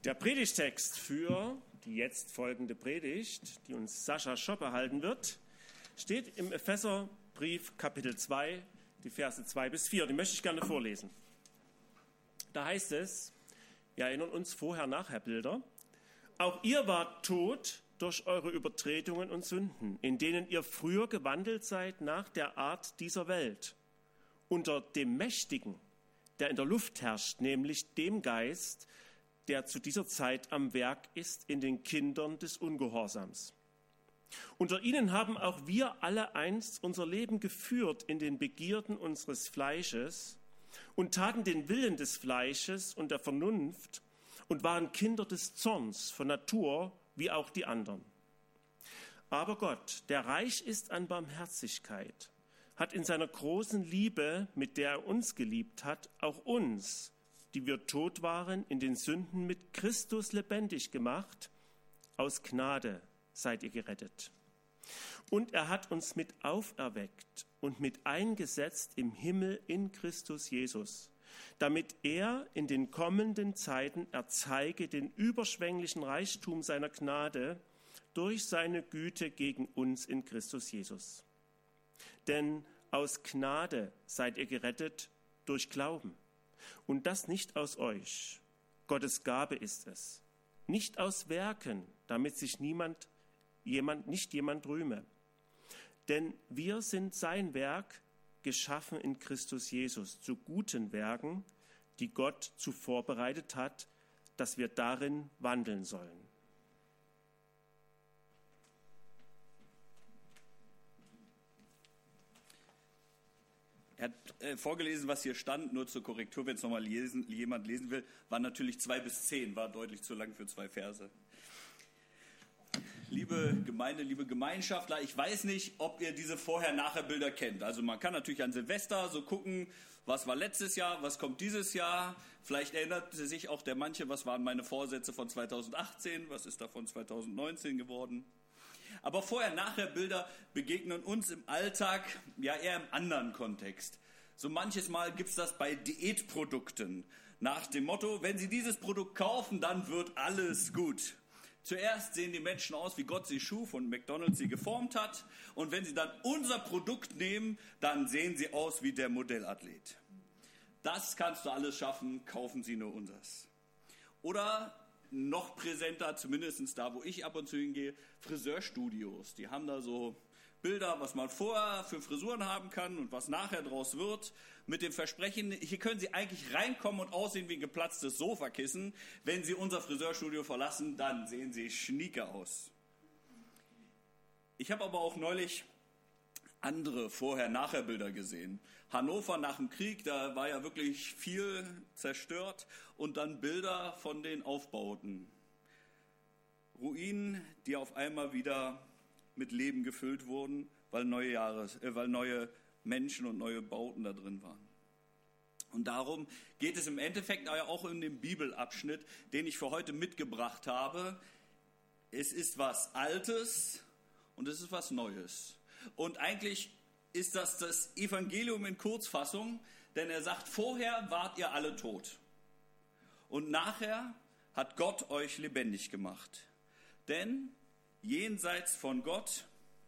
Der Predigtext für die jetzt folgende Predigt, die uns Sascha Schoppe halten wird, steht im Epheserbrief Kapitel 2, die Verse 2 bis 4. Die möchte ich gerne vorlesen. Da heißt es, wir erinnern uns Vorher-Nachher-Bilder, auch ihr wart tot durch eure Übertretungen und Sünden, in denen ihr früher gewandelt seid nach der Art dieser Welt, unter dem Mächtigen, der in der Luft herrscht, nämlich dem Geist, der zu dieser Zeit am Werk ist in den Kindern des Ungehorsams. Unter ihnen haben auch wir alle einst unser Leben geführt in den Begierden unseres Fleisches und taten den Willen des Fleisches und der Vernunft und waren Kinder des Zorns von Natur wie auch die anderen. Aber Gott, der reich ist an Barmherzigkeit, hat in seiner großen Liebe, mit der er uns geliebt hat, auch uns, die wir tot waren, in den Sünden mit Christus lebendig gemacht. Aus Gnade seid ihr gerettet. Und er hat uns mit auferweckt und mit eingesetzt im Himmel in Christus Jesus, damit er in den kommenden Zeiten erzeige den überschwänglichen Reichtum seiner Gnade durch seine Güte gegen uns in Christus Jesus. Denn aus Gnade seid ihr gerettet durch Glauben. Und das nicht aus euch. Gottes Gabe ist es. Nicht aus Werken, damit sich nicht jemand rühme. Denn wir sind sein Werk, geschaffen in Christus Jesus, zu guten Werken, die Gott zuvor bereitet hat, dass wir darin wandeln sollen. Er hat vorgelesen, was hier stand, nur zur Korrektur, wenn es nochmal jemand lesen will, war natürlich 2 bis 10, war deutlich zu lang für 2 Verse. Liebe Gemeinde, liebe Gemeinschaftler, ich weiß nicht, ob ihr diese Vorher-Nachher-Bilder kennt. Also man kann natürlich an Silvester so gucken, was war letztes Jahr, was kommt dieses Jahr. Vielleicht erinnert sich auch der manche, was waren meine Vorsätze von 2018, was ist davon 2019 geworden. Aber Vorher-Nachher-Bilder begegnen uns im Alltag ja eher im anderen Kontext. So manches Mal gibt's das bei Diätprodukten. Nach dem Motto, wenn Sie dieses Produkt kaufen, dann wird alles gut. Zuerst sehen die Menschen aus, wie Gott sie schuf und McDonald's sie geformt hat. Und wenn Sie dann unser Produkt nehmen, dann sehen Sie aus wie der Modellathlet. Das kannst du alles schaffen, kaufen Sie nur unseres. Oder noch präsenter, zumindest da, wo ich ab und zu hingehe, Friseurstudios. Die haben da so Bilder, was man vorher für Frisuren haben kann und was nachher draus wird, mit dem Versprechen, hier können Sie eigentlich reinkommen und aussehen wie ein geplatztes Sofakissen. Wenn Sie unser Friseurstudio verlassen, dann sehen Sie schnieke aus. Ich habe aber auch neulich andere Vorher-Nachher-Bilder gesehen. Hannover nach dem Krieg, da war ja wirklich viel zerstört. Und dann Bilder von den Aufbauten. Ruinen, die auf einmal wieder mit Leben gefüllt wurden, weil neue Menschen und neue Bauten da drin waren. Und darum geht es im Endeffekt auch in dem Bibelabschnitt, den ich für heute mitgebracht habe. Es ist was Altes und es ist was Neues. Und eigentlich ist das Evangelium in Kurzfassung, denn er sagt, vorher wart ihr alle tot. Und nachher hat Gott euch lebendig gemacht. Denn jenseits von Gott,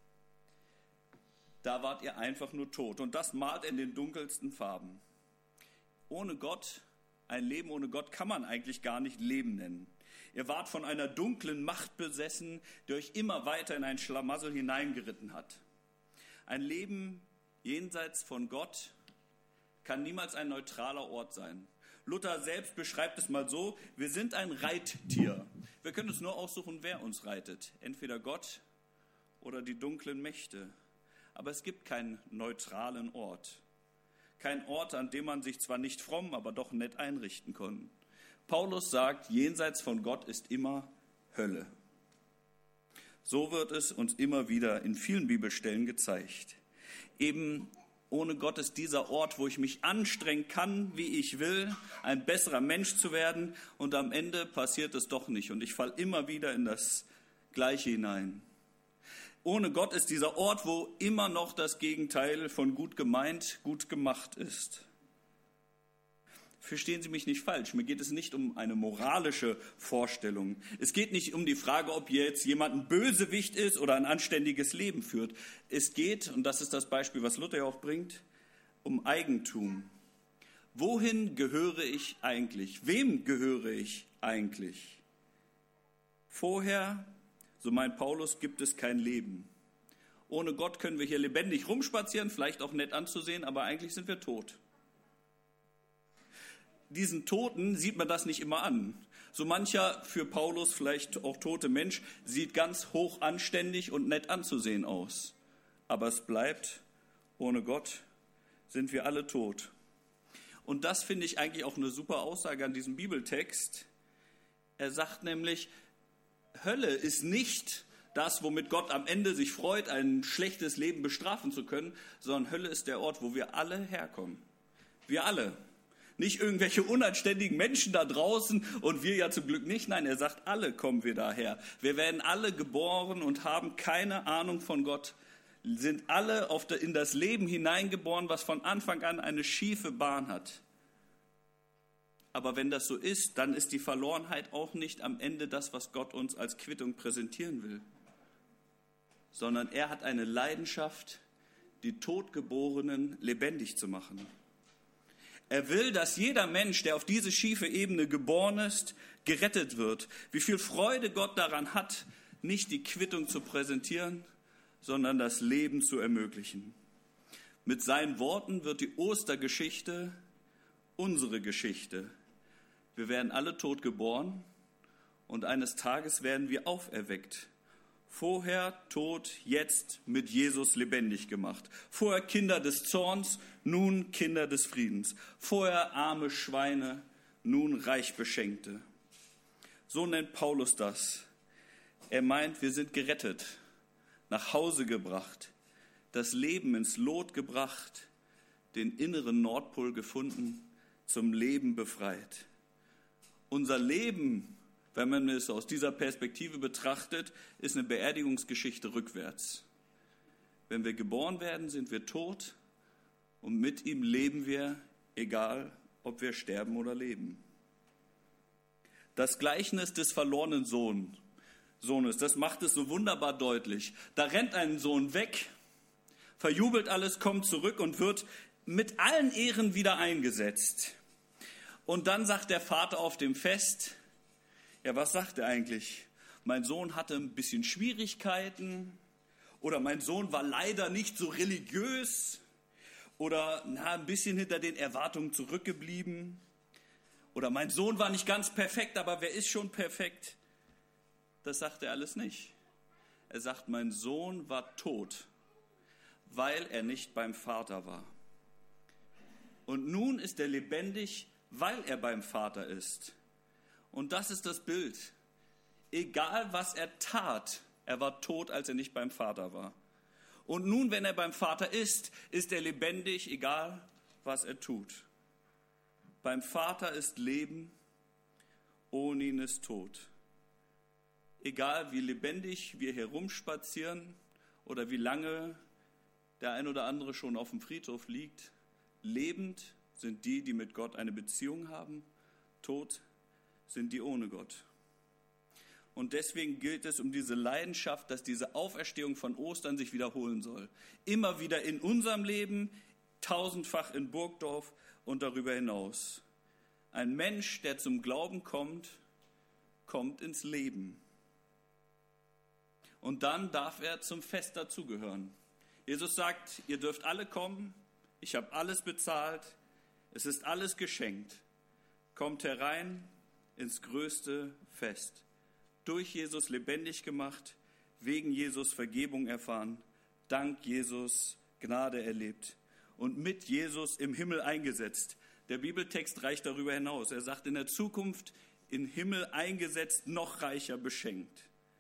da wart ihr einfach nur tot. Und das malt in den dunkelsten Farben. Ohne Gott, ein Leben ohne Gott kann man eigentlich gar nicht Leben nennen. Ihr wart von einer dunklen Macht besessen, die euch immer weiter in ein Schlamassel hineingeritten hat. Ein Leben jenseits von Gott kann niemals ein neutraler Ort sein. Luther selbst beschreibt es mal so, wir sind ein Reittier. Wir können uns nur aussuchen, wer uns reitet. Entweder Gott oder die dunklen Mächte. Aber es gibt keinen neutralen Ort. Kein Ort, an dem man sich zwar nicht fromm, aber doch nett einrichten kann. Paulus sagt, jenseits von Gott ist immer Hölle. So wird es uns immer wieder in vielen Bibelstellen gezeigt. Eben ohne Gott ist dieser Ort, wo ich mich anstrengen kann, wie ich will, ein besserer Mensch zu werden. Und am Ende passiert es doch nicht. Und ich falle immer wieder in das Gleiche hinein. Ohne Gott ist dieser Ort, wo immer noch das Gegenteil von gut gemeint, gut gemacht ist. verstehen Sie mich nicht falsch, mir geht es nicht um eine moralische Vorstellung. Es geht nicht um die Frage, ob jetzt jemand ein Bösewicht ist oder ein anständiges Leben führt. Es geht, und das ist das Beispiel, was Luther ja auch bringt, um Eigentum. Wohin gehöre ich eigentlich? Wem gehöre ich eigentlich? Vorher, so meint Paulus, gibt es kein Leben. Ohne Gott können wir hier lebendig rumspazieren, vielleicht auch nett anzusehen, aber eigentlich sind wir tot. Diesen Toten sieht man das nicht immer an. So mancher für Paulus vielleicht auch tote Mensch sieht ganz hoch anständig und nett anzusehen aus. Aber es bleibt, ohne Gott sind wir alle tot. Und das finde ich eigentlich auch eine super Aussage an diesem Bibeltext. Er sagt nämlich, Hölle ist nicht das, womit Gott am Ende sich freut, ein schlechtes Leben bestrafen zu können, sondern Hölle ist der Ort, wo wir alle herkommen. Wir alle. Nicht irgendwelche unanständigen Menschen da draußen und wir ja zum Glück nicht. Nein, er sagt, alle kommen wir daher. Wir werden alle geboren und haben keine Ahnung von Gott, sind alle in das Leben hineingeboren, was von Anfang an eine schiefe Bahn hat. Aber wenn das so ist, dann ist die Verlorenheit auch nicht am Ende das, was Gott uns als Quittung präsentieren will. Sondern er hat eine Leidenschaft, die Totgeborenen lebendig zu machen. Er will, dass jeder Mensch, der auf diese schiefe Ebene geboren ist, gerettet wird. Wie viel Freude Gott daran hat, nicht die Quittung zu präsentieren, sondern das Leben zu ermöglichen. Mit seinen Worten wird die Ostergeschichte unsere Geschichte. Wir werden alle tot geboren und eines Tages werden wir auferweckt. Vorher tot, jetzt mit Jesus lebendig gemacht. Vorher Kinder des Zorns, nun Kinder des Friedens. Vorher arme Schweine, nun reich Beschenkte. So nennt Paulus das. Er meint, wir sind gerettet, nach Hause gebracht, das Leben ins Lot gebracht, den inneren Nordpol gefunden, zum Leben befreit. Unser Leben, wenn man es aus dieser Perspektive betrachtet, ist eine Beerdigungsgeschichte rückwärts. Wenn wir geboren werden, sind wir tot und mit ihm leben wir, egal ob wir sterben oder leben. Das Gleichnis des verlorenen Sohnes, das macht es so wunderbar deutlich. Da rennt ein Sohn weg, verjubelt alles, kommt zurück und wird mit allen Ehren wieder eingesetzt. Und dann sagt der Vater auf dem Fest, ja, was sagt er eigentlich? Mein Sohn hatte ein bisschen Schwierigkeiten oder mein Sohn war leider nicht so religiös oder ein bisschen hinter den Erwartungen zurückgeblieben oder mein Sohn war nicht ganz perfekt, aber wer ist schon perfekt? Das sagt er alles nicht. Er sagt, mein Sohn war tot, weil er nicht beim Vater war. Und nun ist er lebendig, weil er beim Vater ist. Und das ist das Bild. Egal, was er tat, er war tot, als er nicht beim Vater war. Und nun, wenn er beim Vater ist er lebendig, egal, was er tut. Beim Vater ist Leben, ohne ihn ist Tod. Egal, wie lebendig wir herumspazieren oder wie lange der ein oder andere schon auf dem Friedhof liegt, lebend sind die, die mit Gott eine Beziehung haben, tot sind die ohne Gott. Und deswegen gilt es um diese Leidenschaft, dass diese Auferstehung von Ostern sich wiederholen soll. Immer wieder in unserem Leben, tausendfach in Burgdorf und darüber hinaus. Ein Mensch, der zum Glauben kommt, kommt ins Leben. Und dann darf er zum Fest dazugehören. Jesus sagt, ihr dürft alle kommen, ich habe alles bezahlt, es ist alles geschenkt. Kommt herein ins größte Fest. Durch Jesus lebendig gemacht, wegen Jesus Vergebung erfahren, dank Jesus Gnade erlebt und mit Jesus im Himmel eingesetzt. Der Bibeltext reicht darüber hinaus. Er sagt, in der Zukunft im Himmel eingesetzt, noch reicher beschenkt.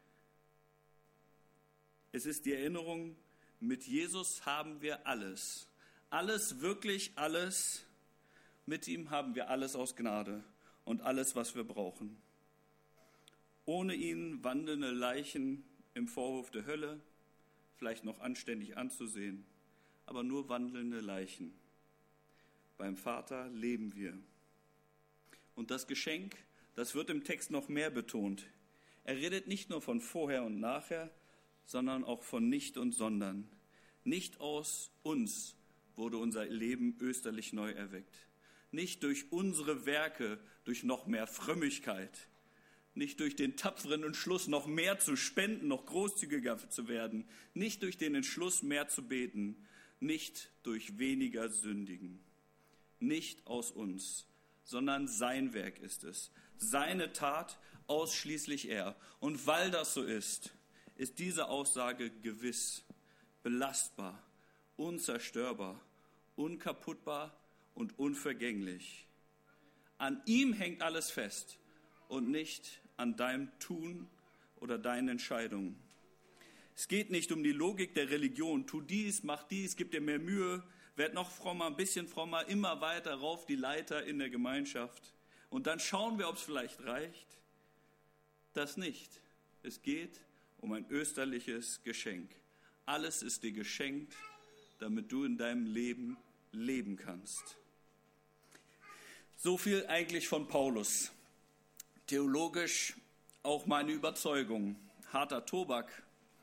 Es ist die Erinnerung, mit Jesus haben wir alles. Alles, wirklich alles. Mit ihm haben wir alles aus Gnade und alles, was wir brauchen. Ohne ihn wandelnde Leichen im Vorhof der Hölle, vielleicht noch anständig anzusehen, aber nur wandelnde Leichen. Beim Vater leben wir. Und das Geschenk, das wird im Text noch mehr betont. Er redet nicht nur von vorher und nachher, sondern auch von nicht und sondern. Nicht aus uns wurde unser Leben österlich neu erweckt. Nicht durch unsere Werke, durch noch mehr Frömmigkeit. Nicht durch den tapferen Entschluss, noch mehr zu spenden, noch großzügiger zu werden. Nicht durch den Entschluss, mehr zu beten. Nicht durch weniger Sündigen. Nicht aus uns, sondern sein Werk ist es. Seine Tat, ausschließlich er. Und weil das so ist diese Aussage gewiss, belastbar, unzerstörbar, unkaputtbar und unvergänglich. An ihm hängt alles fest und nicht an deinem Tun oder deinen Entscheidungen. Es geht nicht um die Logik der Religion. Tu dies, mach dies, gib dir mehr Mühe, werd noch frommer, ein bisschen frommer, immer weiter rauf die Leiter in der Gemeinschaft. Und dann schauen wir, ob es vielleicht reicht. Das nicht. Es geht um ein österliches Geschenk. Alles ist dir geschenkt, damit du in deinem Leben leben kannst. So viel eigentlich von Paulus. Theologisch auch meine Überzeugung. Harter Tobak.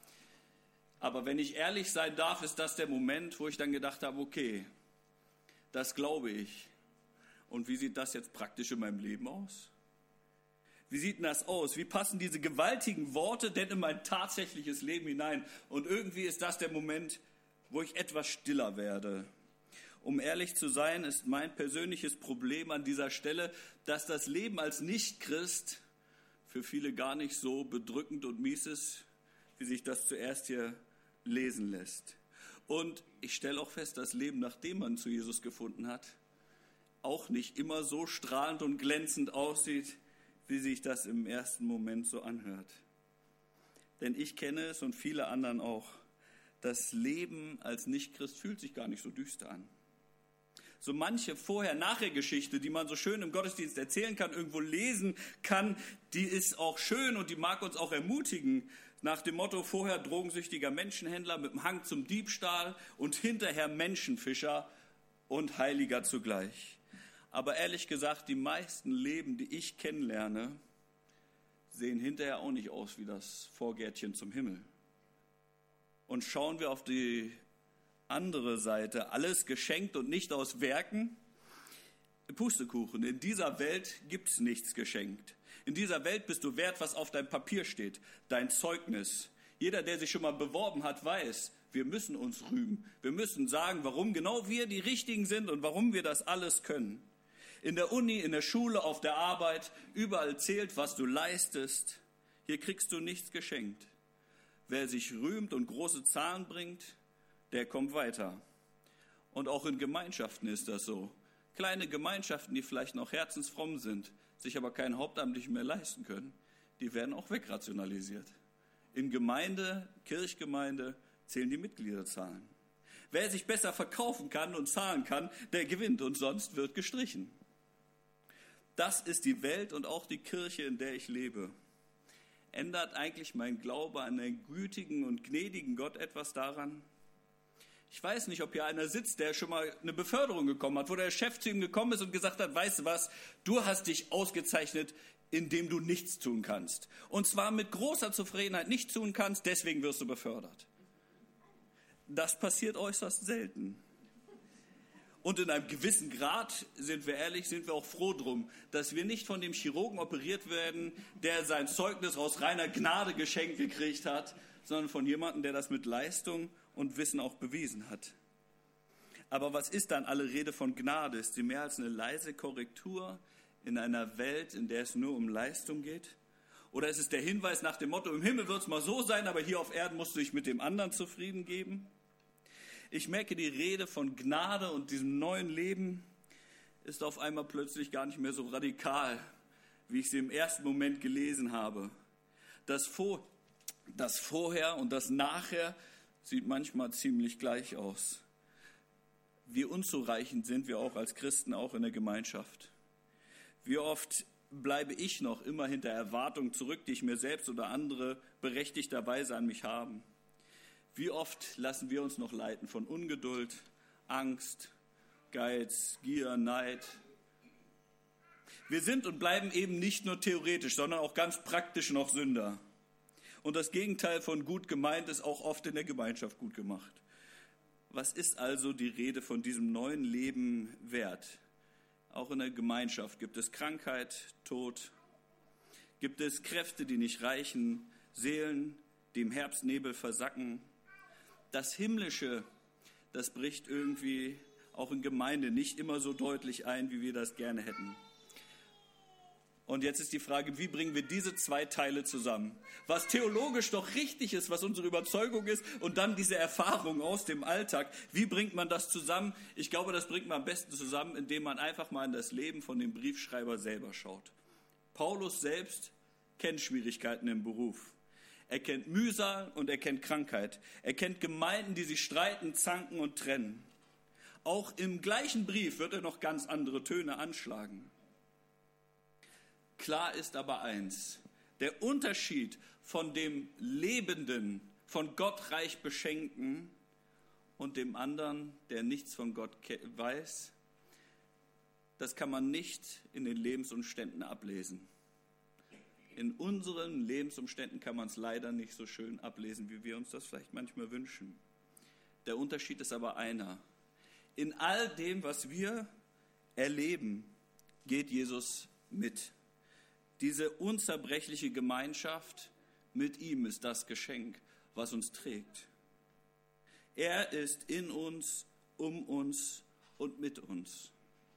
Aber wenn ich ehrlich sein darf, ist das der Moment, wo ich dann gedacht habe, okay, das glaube ich. Und wie sieht das jetzt praktisch in meinem Leben aus? Wie sieht denn das aus? Wie passen diese gewaltigen Worte denn in mein tatsächliches Leben hinein? Und irgendwie ist das der Moment, wo ich etwas stiller werde. Um ehrlich zu sein, ist mein persönliches Problem an dieser Stelle, dass das Leben als Nichtchrist für viele gar nicht so bedrückend und mies ist, wie sich das zuerst hier lesen lässt. Und ich stelle auch fest, das Leben, nachdem man zu Jesus gefunden hat, auch nicht immer so strahlend und glänzend aussieht, wie sich das im ersten Moment so anhört. Denn ich kenne es und viele anderen auch. Das Leben als Nichtchrist fühlt sich gar nicht so düster an. So manche Vorher-Nachher-Geschichte, die man so schön im Gottesdienst erzählen kann, irgendwo lesen kann, die ist auch schön und die mag uns auch ermutigen. Nach dem Motto, vorher drogensüchtiger Menschenhändler mit dem Hang zum Diebstahl und hinterher Menschenfischer und Heiliger zugleich. Aber ehrlich gesagt, die meisten Leben, die ich kennenlerne, sehen hinterher auch nicht aus wie das Vorgärtchen zum Himmel. Und schauen wir auf die andere Seite, alles geschenkt und nicht aus Werken. Pustekuchen, in dieser Welt gibt es nichts geschenkt. In dieser Welt bist du wert, was auf deinem Papier steht, dein Zeugnis. Jeder, der sich schon mal beworben hat, weiß, wir müssen uns rühmen. Wir müssen sagen, warum genau wir die Richtigen sind und warum wir das alles können. In der Uni, in der Schule, auf der Arbeit, überall zählt, was du leistest. Hier kriegst du nichts geschenkt. Wer sich rühmt und große Zahlen bringt, der kommt weiter. Und auch in Gemeinschaften ist das so. Kleine Gemeinschaften, die vielleicht noch herzensfromm sind, sich aber keinen Hauptamtlichen mehr leisten können, die werden auch wegrationalisiert. In Gemeinde, Kirchgemeinde zählen die Mitgliederzahlen. Wer sich besser verkaufen kann und zahlen kann, der gewinnt und sonst wird gestrichen. Das ist die Welt und auch die Kirche, in der ich lebe. Ändert eigentlich mein Glaube an den gütigen und gnädigen Gott etwas daran? Ich weiß nicht, ob hier einer sitzt, der schon mal eine Beförderung bekommen hat, wo der Chef zu ihm gekommen ist und gesagt hat, weißt du was, du hast dich ausgezeichnet, indem du nichts tun kannst. Und zwar mit großer Zufriedenheit nicht tun kannst, deswegen wirst du befördert. Das passiert äußerst selten. Und in einem gewissen Grad, sind wir ehrlich, sind wir auch froh drum, dass wir nicht von dem Chirurgen operiert werden, der sein Zeugnis aus reiner Gnade geschenkt gekriegt hat, sondern von jemandem, der das mit Leistung und Wissen auch bewiesen hat. Aber was ist dann alle Rede von Gnade? Ist sie mehr als eine leise Korrektur in einer Welt, in der es nur um Leistung geht? Oder ist es der Hinweis nach dem Motto, im Himmel wird es mal so sein, aber hier auf Erden musst du dich mit dem anderen zufrieden geben? Ich merke, die Rede von Gnade und diesem neuen Leben ist auf einmal plötzlich gar nicht mehr so radikal, wie ich sie im ersten Moment gelesen habe. Das Vorher und das Nachher sieht manchmal ziemlich gleich aus. Wie unzureichend sind wir auch als Christen, auch in der Gemeinschaft. Wie oft bleibe ich noch immer hinter Erwartungen zurück, die ich mir selbst oder andere berechtigterweise an mich haben. Wie oft lassen wir uns noch leiten von Ungeduld, Angst, Geiz, Gier, Neid. Wir sind und bleiben eben nicht nur theoretisch, sondern auch ganz praktisch noch Sünder. Und das Gegenteil von gut gemeint ist auch oft in der Gemeinschaft gut gemacht. Was ist also die Rede von diesem neuen Leben wert? Auch in der Gemeinschaft gibt es Krankheit, Tod, gibt es Kräfte, die nicht reichen, Seelen, die im Herbstnebel versacken. Das Himmlische, das bricht irgendwie auch in Gemeinde nicht immer so deutlich ein, wie wir das gerne hätten. Und jetzt ist die Frage, wie bringen wir diese zwei Teile zusammen? Was theologisch doch richtig ist, was unsere Überzeugung ist, und dann diese Erfahrung aus dem Alltag. Wie bringt man das zusammen? Ich glaube, das bringt man am besten zusammen, indem man einfach mal in das Leben von dem Briefschreiber selber schaut. Paulus selbst kennt Schwierigkeiten im Beruf. Er kennt Mühsal und er kennt Krankheit. Er kennt Gemeinden, die sich streiten, zanken und trennen. Auch im gleichen Brief wird er noch ganz andere Töne anschlagen. Klar ist aber eins, der Unterschied von dem Lebenden, von Gott reich Beschenkten und dem anderen, der nichts von Gott weiß, das kann man nicht in den Lebensumständen ablesen. In unseren Lebensumständen kann man es leider nicht so schön ablesen, wie wir uns das vielleicht manchmal wünschen. Der Unterschied ist aber einer. In all dem, was wir erleben, geht Jesus mit. Diese unzerbrechliche Gemeinschaft mit ihm ist das Geschenk, was uns trägt. Er ist in uns, um uns und mit uns.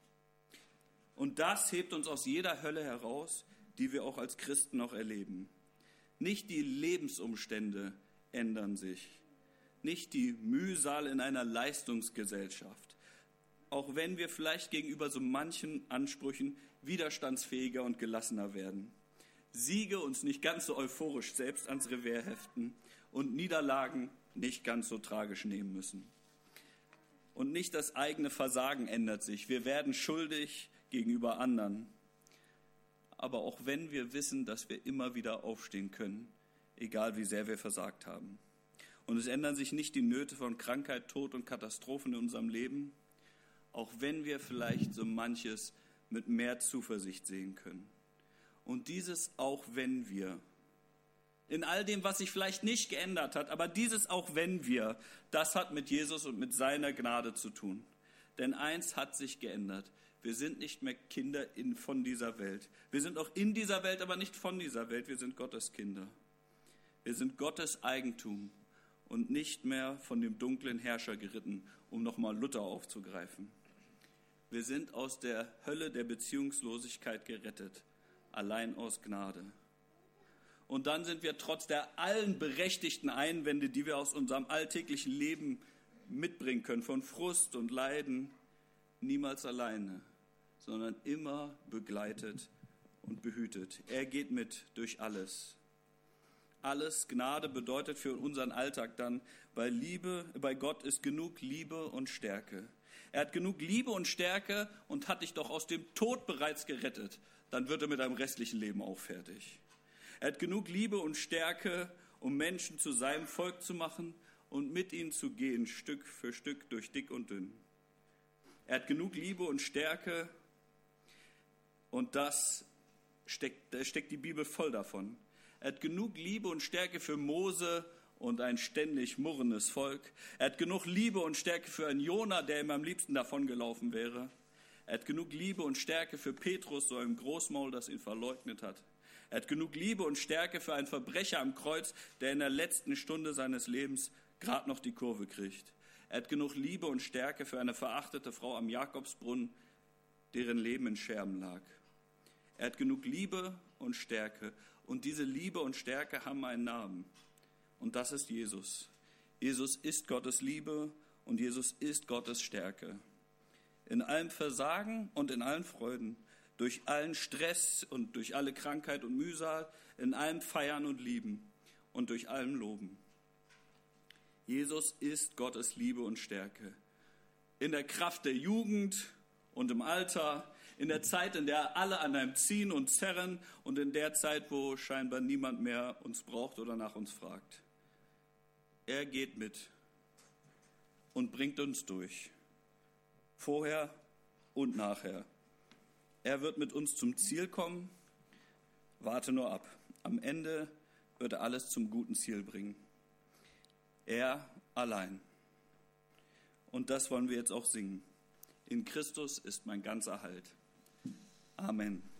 Und das hebt uns aus jeder Hölle heraus, die wir auch als Christen noch erleben. Nicht die Lebensumstände ändern sich, nicht die Mühsal in einer Leistungsgesellschaft, auch wenn wir vielleicht gegenüber so manchen Ansprüchen widerstandsfähiger und gelassener werden, Siege uns nicht ganz so euphorisch selbst ans Revers heften und Niederlagen nicht ganz so tragisch nehmen müssen. Und nicht das eigene Versagen ändert sich. Wir werden schuldig gegenüber anderen. Aber auch wenn wir wissen, dass wir immer wieder aufstehen können, egal wie sehr wir versagt haben. Und es ändern sich nicht die Nöte von Krankheit, Tod und Katastrophen in unserem Leben, auch wenn wir vielleicht so manches mit mehr Zuversicht sehen können. Und dieses auch wenn wir, in all dem, was sich vielleicht nicht geändert hat, aber dieses auch wenn wir, das hat mit Jesus und mit seiner Gnade zu tun. Denn eins hat sich geändert. Wir sind nicht mehr Kinder von dieser Welt. Wir sind auch in dieser Welt, aber nicht von dieser Welt. Wir sind Gottes Kinder. Wir sind Gottes Eigentum und nicht mehr von dem dunklen Herrscher geritten, um nochmal Luther aufzugreifen. Wir sind aus der Hölle der Beziehungslosigkeit gerettet, allein aus Gnade. Und dann sind wir trotz der allen berechtigten Einwände, die wir aus unserem alltäglichen Leben mitbringen können, von Frust und Leiden, niemals alleine, sondern immer begleitet und behütet. Er geht mit durch alles. Alles Gnade bedeutet für unseren Alltag dann, bei Gott ist genug Liebe und Stärke. Er hat genug Liebe und Stärke und hat dich doch aus dem Tod bereits gerettet. Dann wird er mit deinem restlichen Leben auch fertig. Er hat genug Liebe und Stärke, um Menschen zu seinem Volk zu machen und mit ihnen zu gehen, Stück für Stück durch dick und dünn. Er hat genug Liebe und Stärke und da steckt die Bibel voll davon. Er hat genug Liebe und Stärke für Mose und ein ständig murrendes Volk. Er hat genug Liebe und Stärke für einen Jona, der ihm am liebsten davongelaufen wäre. Er hat genug Liebe und Stärke für Petrus, so ein Großmaul, das ihn verleugnet hat. Er hat genug Liebe und Stärke für einen Verbrecher am Kreuz, der in der letzten Stunde seines Lebens gerade noch die Kurve kriegt. Er hat genug Liebe und Stärke für eine verachtete Frau am Jakobsbrunnen, deren Leben in Scherben lag. Er hat genug Liebe und Stärke. Und diese Liebe und Stärke haben einen Namen. Und das ist Jesus. Jesus ist Gottes Liebe und Jesus ist Gottes Stärke. In allem Versagen und in allen Freuden, durch allen Stress und durch alle Krankheit und Mühsal, in allem Feiern und Lieben und durch allem Loben. Jesus ist Gottes Liebe und Stärke. In der Kraft der Jugend und im Alter, in der Zeit, in der alle an einem ziehen und zerren und in der Zeit, wo scheinbar niemand mehr uns braucht oder nach uns fragt. Er geht mit und bringt uns durch. Vorher und nachher. Er wird mit uns zum Ziel kommen. Warte nur ab. Am Ende wird er alles zum guten Ziel bringen. Er allein. Und das wollen wir jetzt auch singen. In Christus ist mein ganzer Halt. Amen.